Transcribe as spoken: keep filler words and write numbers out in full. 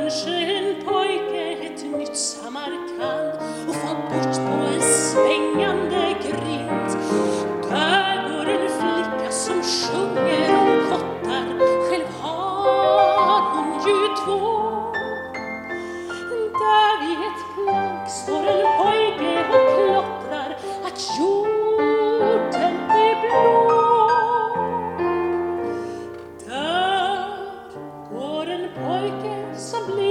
kanske en pojke ett nytt Samarkand och få bort på en svängande grind. Där går en flicka som sjunger om kottar, själv har hon ju två. Där vid ett plank står en pojke och klottrar att jorden är blå. Där går en pojke som blir